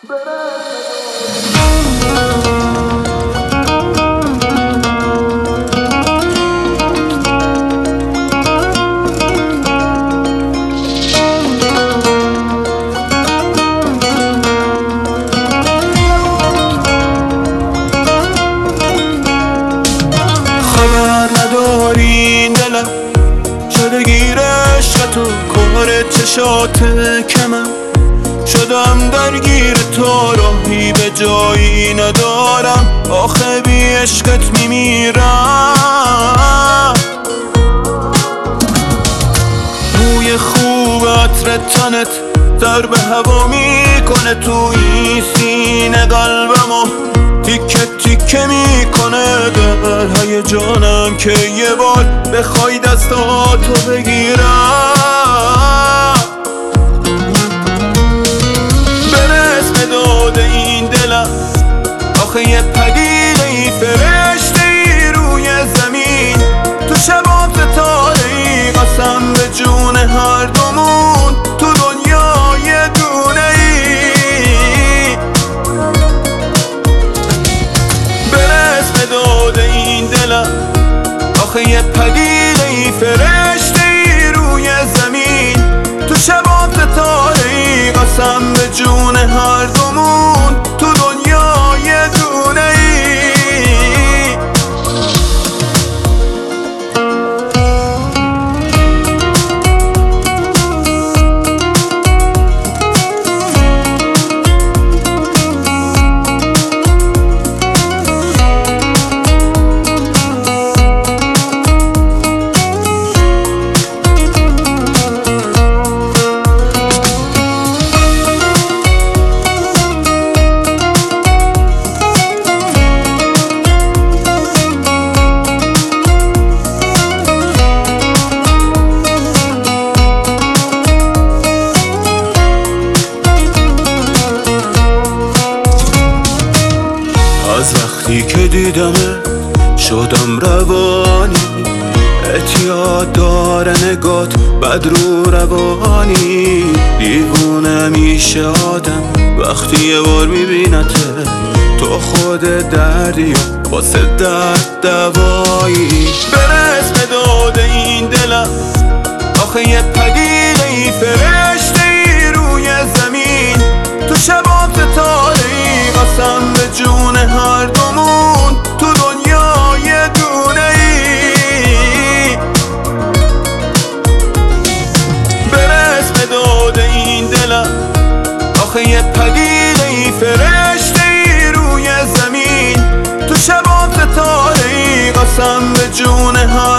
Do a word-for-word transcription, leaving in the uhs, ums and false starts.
خبر نداری دلم شده گیر عشق تو، کار چشات کمم شدم درگیر تو، راهی به جایی ندارم، آخه بی عشقت میمیرم. موی خوب عطر تنت ضرب هوا میکنه تو این سینه قلبمو تیکه تیکه میکنه، در هیجانم که یه بار بخوای دستاتو بگیرم. برس به داد این دلم، آخه یه پدیده ای فرشته ای روی زمین، تو شبات ستاره ای، قسم به جون هر دومون تو دنیا یه دونه ای. برس به داد این دلم، آخه یه پدیده ای فرشته ای روی زمین، تو شبات ستاره ای، قسم به جون هر دومون تو دنیا یه دونه ای. از وقتی که دیدمه شدم روانی، اعتیاد داره نگات بد رو روانی، دیوونه میشه آدم وقتی یه بار میبینته، تو خود دردی و واسه درد دوایی. برس به داد این دلم، آخه یه پدیده ای فرشته ای روی زمین، تو شبات ستاره ای، قسم به جون هر دومون تو دنیا یه دونه ای. برس به داد این دلم، آخه یه پدیده ای فرشته ای روی زمین، تو شبات ستاره ای، قسم به جون هر